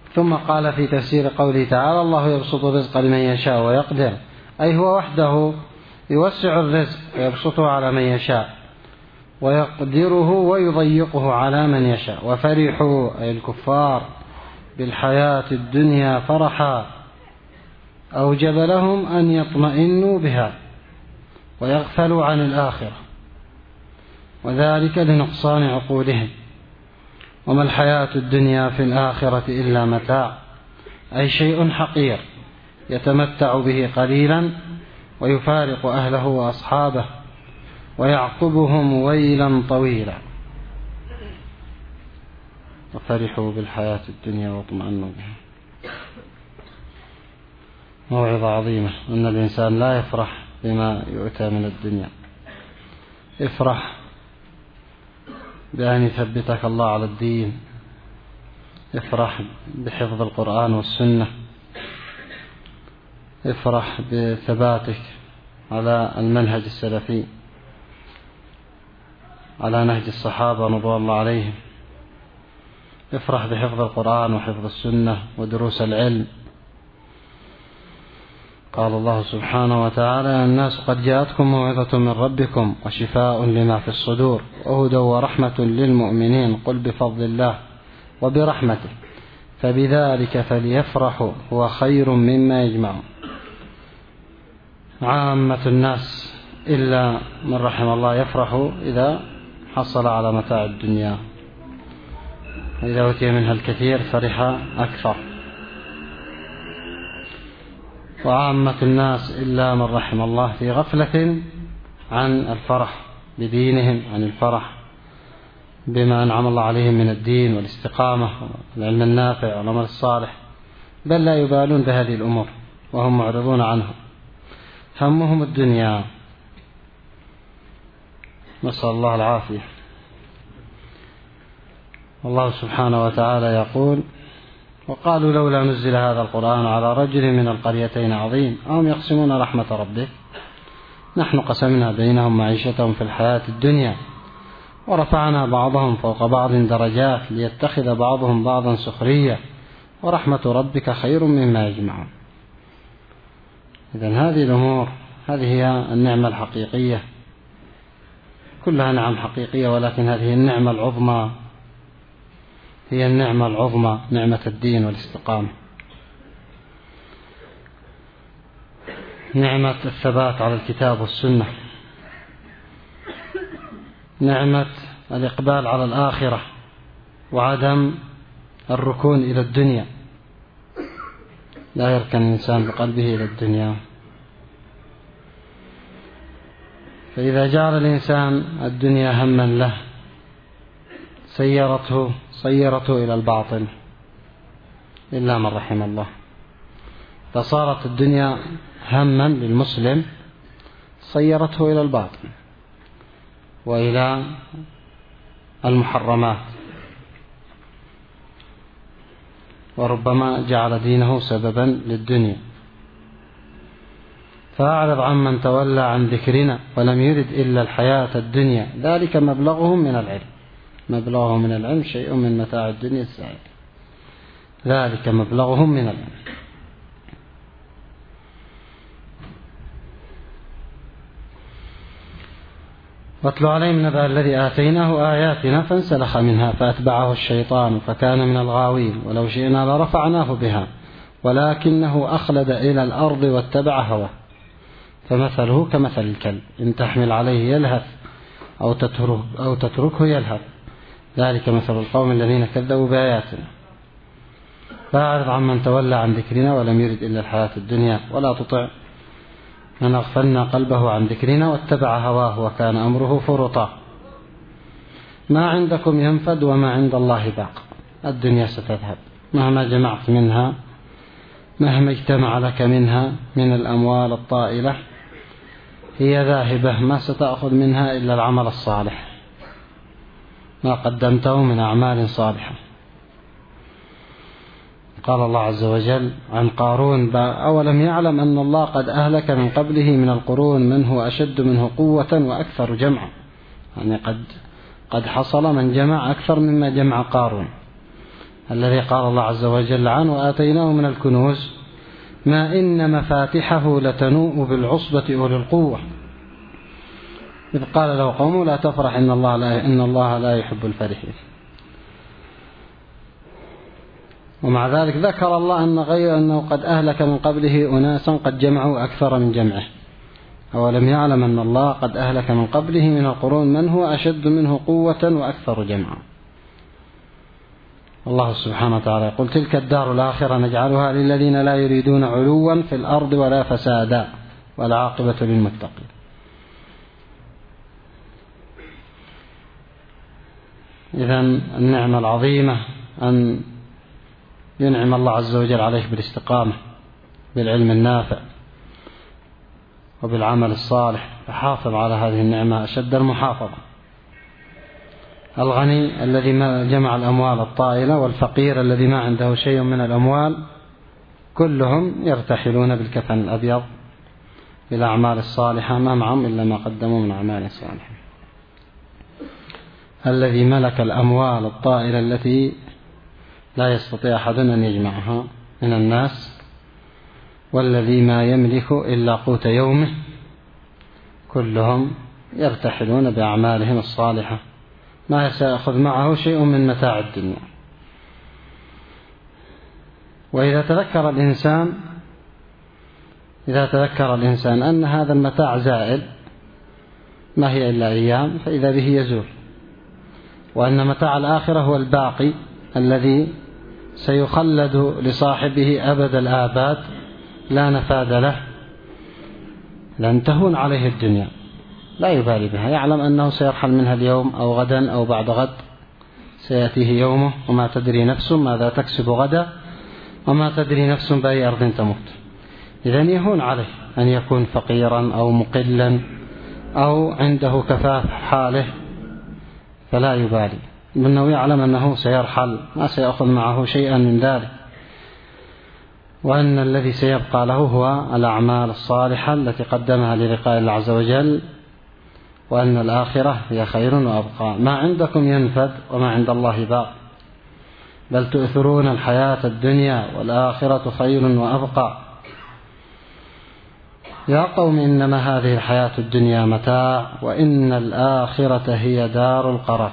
ثم قال في تفسير قوله تعالى: الله يبسط الرزق لمن يشاء ويقدر، أي هو وحده يوسع الرزق ويبسطه على من يشاء ويقدره ويضيقه على من يشاء. وفرحوا أي الكفار بالحياة الدنيا فرحا أوجب لهم أن يطمئنوا بها ويغفلوا عن الآخرة، وذلك لنقصان عقولهم. وما الحياة الدنيا في الآخرة إلا متاع، أي شيء حقير يتمتع به قليلا ويفارق أهله وأصحابه ويعقبهم ويلا طويلا. وفرحوا بالحياة الدنيا واطمأنوا بها. موعظة عظيمة أن الإنسان لا يفرح بما يؤتى من الدنيا، افرح بأن يثبتك الله على الدين، افرح بحفظ القرآن والسنة، افرح بثباتك على المنهج السلفي على نهج الصحابة رضوان الله عليهم، افرح بحفظ القرآن وحفظ السنة ودروس العلم. قال الله سبحانه وتعالى: يا الناس قد جاءتكم موعظة من ربكم وشفاء لما في الصدور وهدى ورحمة للمؤمنين قل بفضل الله وبرحمته فبذلك فليفرحوا هو خير مما يجمعون. عامة الناس إلا من رحم الله يفرحوا إذا حصل على متاع الدنيا، وإذا أوتي منها الكثير فرح أكثر. وعامة الناس إلا من رحم الله في غفلة عن الفرح بدينهم، عن الفرح بما أنعم الله عليهم من الدين والاستقامة والعلم النافع والعمل الصالح، بل لا يبالون بهذه الأمور وهم معرضون عنها، همهم الدنيا، نسأل الله العافية. الله سبحانه وتعالى يقول: وقالوا لولا نزل هذا القرآن على رجل من القريتين عظيم أهم يقسمون رحمة ربك نحن قسمنا بينهم معيشتهم في الحياة الدنيا ورفعنا بعضهم فوق بعض درجات ليتخذ بعضهم بعضا سخرية ورحمة ربك خير مما يجمعون. إذن هذه الأمور هذه هي النعمة الحقيقية، كلها نعم حقيقية، ولكن هذه النعمة العظمى هي النعمة العظمى، نعمة الدين والاستقامة، نعمة الثبات على الكتاب والسنة، نعمة الإقبال على الآخرة وعدم الركون إلى الدنيا، لا يركن الإنسان بقلبه إلى الدنيا. فإذا جعل الإنسان الدنيا هما له صيرته إلى الباطل إلا من رحم الله. فصارت الدنيا هما للمسلم صيرته إلى الباطل وإلى المحرمات، وربما جعل دينه سببا للدنيا. فأعرض عمن تولى عن ذكرنا ولم يرد إلا الحياة الدنيا ذلك مبلغهم من العلم. مبلغهم من العلم شيء من متاع الدنيا الزائد، ذلك مبلغهم من العلم. واتل عليهم نبأ الذي آتيناه آياتنا فانسلخ منها فأتبعه الشيطان فكان من الغاوين ولو شئنا لرفعناه بها ولكنه أخلد إلى الأرض واتبع هواه فمثله كمثل الكلب إن تحمل عليه يلهث أو تتركه يلهث ذلك مثل القوم الذين كذبوا بآياتنا. فأعرض عمن تولى عن ذكرنا ولم يرد إلا الحياة الدنيا ولا تطع من أغفلنا قلبه عن ذكرنا واتبع هواه وكان أمره فرطا. ما عندكم ينفد وما عند الله باق. الدنيا ستذهب مهما جمعت منها، مهما اجتمع لك منها من الأموال الطائلة هي ذاهبة، ما ستأخذ منها إلا العمل الصالح، ما قدمته من أعمال صالحة. قال الله عز وجل عن قارون: أولم يعلم أن الله قد أهلك من قبله من القرون من هو أشد منه قوة وأكثر جمعا. يعني قد حصل من جمع أكثر مما جمع قارون. الذي قال الله عز وجل عنه وآتيناه من الكنوز ما إن مفاتحه لتنوء بالعصبة أولي القوة إذ قال له قومه لا تفرح إن الله لا يحب الفرحين. ومع ذلك ذكر الله أنه قد أهلك من قبله أناسا قد جمعوا أكثر من جمعه. أولم يعلم أن الله قد أهلك من قبله من القرون من هو أشد منه قوة وأكثر جمعا. الله سبحانه وتعالى يقول تلك الدار الآخرة نجعلها للذين لا يريدون علوا في الأرض ولا فسادا والعاقبة للمتقين. إذن النعمة العظيمة أن ينعم الله عز وجل عليك بالاستقامة بالعلم النافع وبالعمل الصالح، فحافظ على هذه النعمة أشد المحافظة. الغني الذي ما جمع الأموال الطائلة والفقير الذي ما عنده شيء من الأموال كلهم يرتحلون بالكفن الأبيض بالأعمال الصالحة ما معهم إلا ما قدموا من أعمال صالحة. الذي ملك الأموال الطائلة التي لا يستطيع أحد أن يجمعها من الناس والذي ما يملك إلا قوت يومه كلهم يرتحلون بأعمالهم الصالحة ما سيأخذ معه شيء من متاع الدنيا. وإذا تذكر الإنسان أن هذا المتاع زائل ما هي إلا أيام فإذا به يزول، وأن متاع الآخرة هو الباقي الذي سيخلد لصاحبه أبد الآباد لا نفاد له، لن تهون عليه الدنيا لا يبالي بها، يعلم أنه سيرحل منها اليوم أو غدا أو بعد غد سيأتيه يومه وما تدري نفس ماذا تكسب غدا وما تدري نفس بأي أرض تموت. إذن يهون عليه أن يكون فقيرا أو مقلا أو عنده كفاف حاله فلا يبالي، لأنه يعلم أنه سيرحل ما سيأخذ معه شيئا من ذلك، وأن الذي سيبقى له هو الأعمال الصالحة التي قدمها للقاء الله عز وجل، وأن الآخرة هي خير وأبقى. ما عندكم ينفد وما عند الله باق، بل تؤثرون الحياة الدنيا والآخرة خير وأبقى. يا قوم إنما هذه الحياة الدنيا متاع وإن الآخرة هي دار القرار.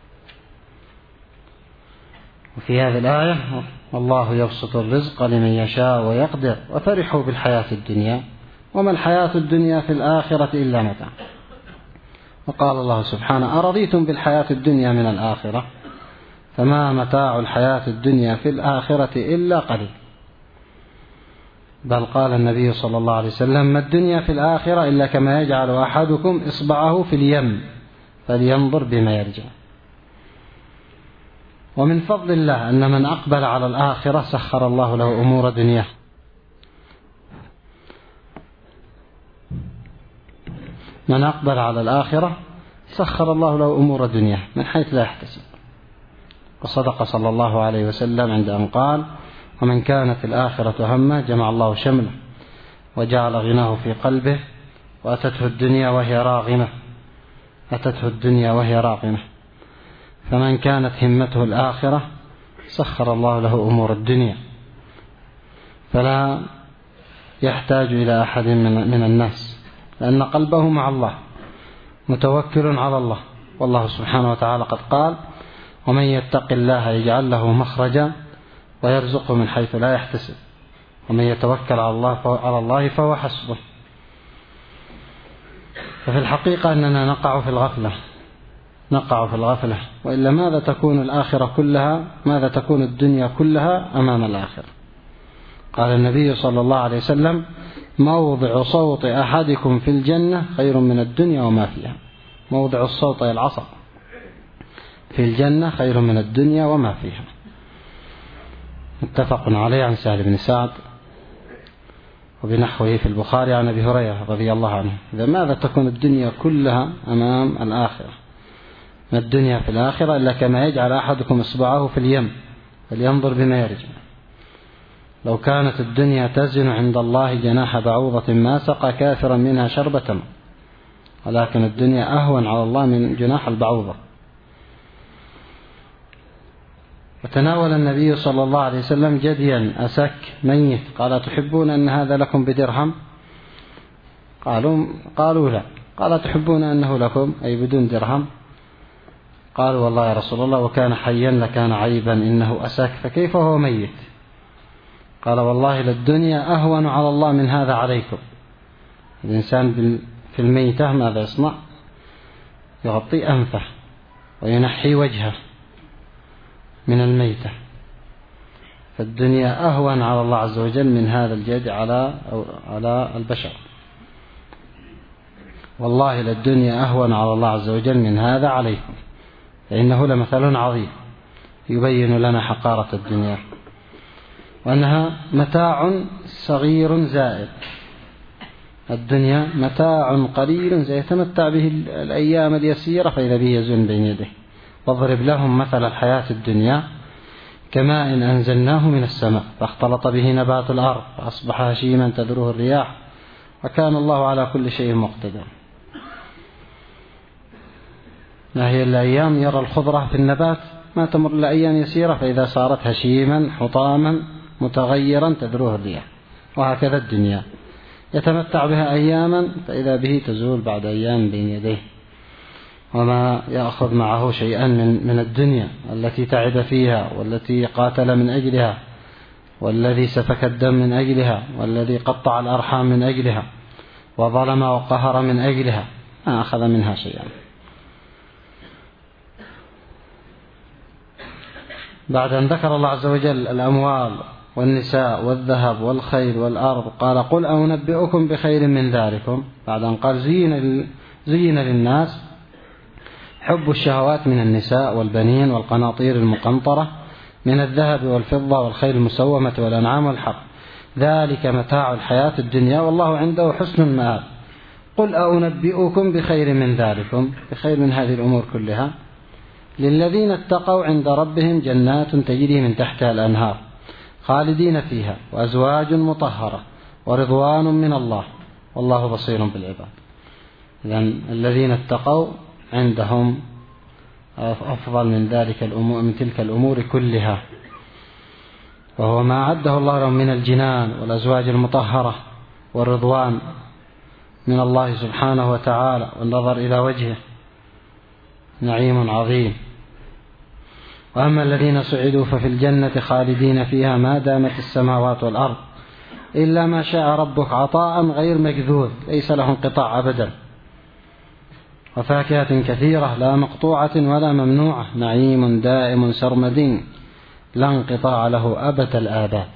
وفي هذه الآية والله يبسط الرزق لمن يشاء ويقدر وفرحوا بالحياة الدنيا وما الحياة الدنيا في الآخرة إلا متاع. وقال الله سبحانه أرضيتم بالحياة الدنيا من الآخرة فما متاع الحياة الدنيا في الآخرة إلا قليل. بل قال النبي صلى الله عليه وسلم ما الدنيا في الآخرة إلا كما يجعل أحدكم إصبعه في اليم فلينظر بما يرجع. ومن فضل الله أن من أقبل على الآخرة سخر الله له أمور دنياه. من أقبل على الآخرة سخر الله له أمور دنياه من حيث لا يحتسب. وصدق صلى الله عليه وسلم عند أن قال ومن كانت الآخرة همه جمع الله شمله وجعل غناه في قلبه وأتته الدنيا وهي راغمة فمن كانت همته الآخرة سخر الله له أمور الدنيا فلا يحتاج إلى أحد من الناس، لأن قلبه مع الله متوكل على الله. والله سبحانه وتعالى قد قال ومن يتق الله يجعل له مخرجا ويرزقه من حيث لا يحتسب ومن يتوكل على الله فهو حسبه. ففي الحقيقة أننا نقع في الغفلة وإلا ماذا تكون الآخرة كلها، ماذا تكون الدنيا كلها أمام الآخرة. قال النبي صلى الله عليه وسلم موضع صوت أحدكم في الجنة خير من الدنيا وما فيها. موضع الصوت أي العصا في الجنة خير من الدنيا وما فيها. متفق عليه عن سهل بن سعد وبنحوه في البخاري عن أبي هريرة رضي الله عنه. إذا ماذا تكون الدنيا كلها أمام الآخرة؟ ما الدنيا في الآخرة إلا كما يجعل أحدكم إصبعه في اليم فلينظر بما يرجع. لو كانت الدنيا تزن عند الله جناح بعوضة ما سقى كافرا منها شربة، ولكن الدنيا أهون على الله من جناح البعوضة. وتناول النبي صلى الله عليه وسلم جديا أسك ميت، قال: تحبون أن هذا لكم بدرهم؟ قالوا لا. قال: تحبون أنه لكم أي بدون درهم؟ قالوا: والله يا رسول الله وكان حيا لكان عيبا، إنه أسك فكيف هو ميت؟ قال: والله للدنيا أهون على الله من هذا عليكم. الإنسان في الميتة ماذا يصنع؟ يغطي أنفه وينحي وجهه من الميتة، فالدنيا أهون على الله عز وجل من هذا الجد على البشر. والله للدنيا أهون على الله عز وجل من هذا عليكم، فإنه لمثل عظيم يبين لنا حقارة الدنيا، وأنها متاع صغير زائد. الدنيا متاع قليل يتمتع به الأيام اليسيرة فإذا به يزول بين يديه. واضرب لهم مثل الحياة الدنيا كماء إن أنزلناه من السماء فاختلط به نبات الأرض فأصبح هشيما تذروه الرياح وكان الله على كل شيء مقتدر. ما هي الأيام يرى الخضرة في النبات ما تمر إلا أيام يسيرة فإذا صارت هشيما حطاما متغيرا تذروه الرياح. وهكذا الدنيا يتمتع بها أياما فإذا به تزول بعد أيام بين يديه، وما يأخذ معه شيئا من الدنيا التي تعب فيها والتي قاتل من أجلها والذي سفك الدم من أجلها والذي قطع الأرحام من أجلها وظلم وقهر من أجلها، ما أخذ منها شيئا. بعد أن ذكر الله عز وجل الأموال والنساء والذهب والخيل والأرض قال: قل أنبئكم بخير من ذلكم. بعد أن قال زين للناس حب الشهوات من النساء والبنين والقناطير المقنطرة من الذهب والفضة والخيل المسومة والأنعام والحرث، ذلك متاع الحياة الدنيا والله عنده حسن المآب. قل أنبئكم بخير من ذلكم، بخير من هذه الأمور كلها، للذين اتقوا عند ربهم جنات تجري من تحتها الأنهار خالدين فيها وأزواج مطهرة ورضوان من الله والله بصير بالعباد. إذن الذين اتقوا عندهم أفضل من ذلك الأمور، من تلك الأمور كلها، وهو ما عده الله لهم من الجنان والأزواج المطهرة والرضوان من الله سبحانه وتعالى والنظر إلى وجهه، نعيم عظيم. وأما الذين سعدوا ففي الجنة خالدين فيها ما دامت السماوات والأرض إلا ما شاء ربك عطاء غير مجذوذ ليس له انقطاع أبدا، وفاكهة كثيرة لا مقطوعة ولا ممنوعة، نعيم دائم سرمدي لا انقطاع له أبد الآباد.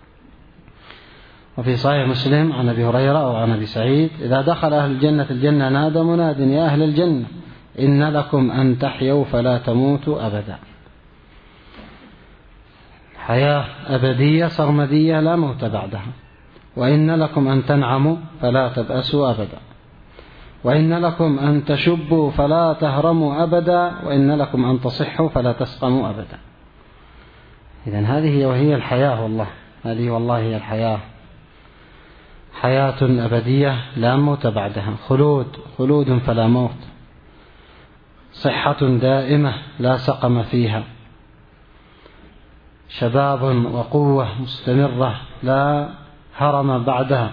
وفي صحيح مسلم عن أبي هريرة أو عن أبي سعيد: إذا دخل أهل الجنة الجنة نادى مناد يا أهل الجنة إن لكم أن تحيوا فلا تموتوا أبدا. حياة أبدية سرمدية لا موت بعدها. وإن لكم أن تنعموا فلا تبأسوا أبدا، وإن لكم أن تشبوا فلا تهرموا أبدا، وإن لكم أن تصحوا فلا تسقموا أبدا. إذن هذه وهي الحياة، والله هذه والله هي الحياة، حياة أبدية لا موت بعدها، خلود فلا موت، صحة دائمة لا سقم فيها، شباب وقوة مستمرة لا هرم بعدها.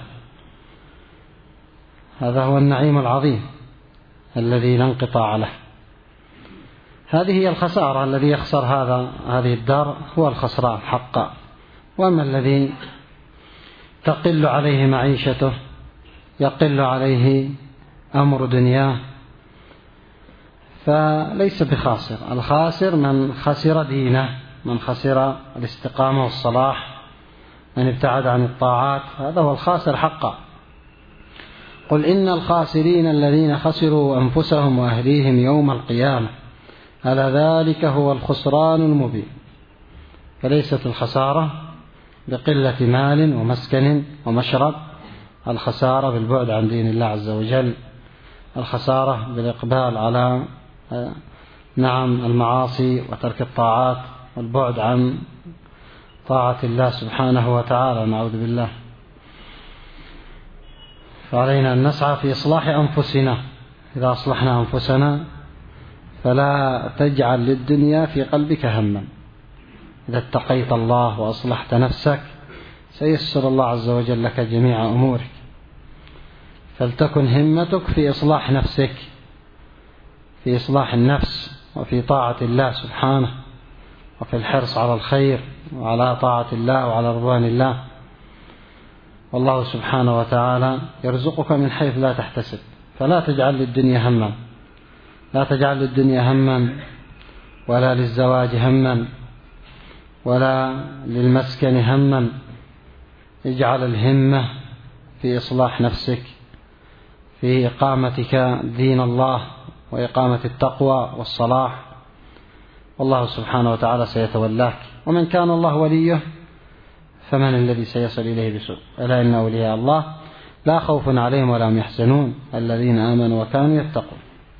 هذا هو النعيم العظيم الذي لا انقطاع له. هذه هي الخسارة، الذي يخسر هذه الدار هو الخسران حقا. وأما الذي تقل عليه معيشته يقل عليه أمر دنياه فليس بخاسر. الخاسر من خسر دينه، من خسر الاستقامة والصلاح، من ابتعد عن الطاعات، هذا هو الخاسر حقا. قل إن الخاسرين الذين خسروا أنفسهم وأهليهم يوم القيامة ألا ذلك هو الخسران المبين. فليست الخسارة بقلة مال ومسكن ومشرب، الخسارة بالبعد عن دين الله عز وجل، الخسارة بالإقبال على المعاصي وترك الطاعات والبعد عن طاعة الله سبحانه وتعالى، نعوذ بالله. فعلينا أن نسعى في إصلاح أنفسنا. إذا أصلحنا أنفسنا فلا تجعل للدنيا في قلبك هما، إذا اتقيت الله وأصلحت نفسك سيسر الله عز وجل لك جميع أمورك. فلتكن همتك في إصلاح نفسك، في إصلاح النفس، وفي طاعة الله سبحانه، وفي الحرص على الخير وعلى طاعة الله وعلى رضوان الله. والله سبحانه وتعالى يرزقك من حيث لا تحتسب، فلا تجعل للدنيا هما، لا تجعل للدنيا هما ولا للزواج هما ولا للمسكن هما. اجعل الهمة في إصلاح نفسك، في إقامتك دين الله وإقامة التقوى والصلاح، والله سبحانه وتعالى سيتولاك. ومن كان الله وليه فمن الذي سيصل إليه بسوء؟ ألا إن أولياء الله لا خوف عليهم ولا هم يحزنون الذين آمنوا وكانوا يتقون.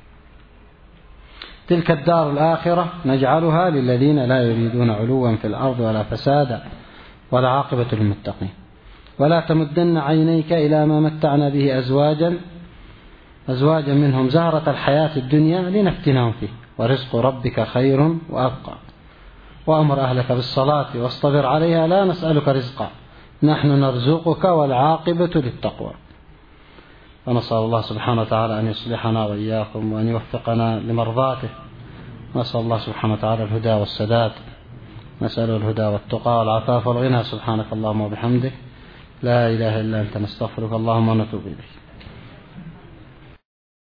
تلك الدار الآخرة نجعلها للذين لا يريدون علوا في الأرض ولا فسادا والعاقبة للمتقين. ولا تمدن عينيك إلى ما متعنا به أزواجا منهم زهرة الحياة الدنيا لنفتنهم فيه ورزق ربك خير وأبقى. وأمر أهلك بالصلاة واصطبر عليها لا نسألك رزقا نحن نرزقك والعاقبة للتقوى. ونسأل الله سبحانه وتعالى أن يصلحنا وإياكم وأن يوفقنا لمرضاته. نسأل الله سبحانه وتعالى الهدى والسداد، نسأله الهدى والتقى والعفاف والغنى. سبحانك اللهم وبحمدك لا إله إلا أنت نستغفرك اللهم ونتوب إليك.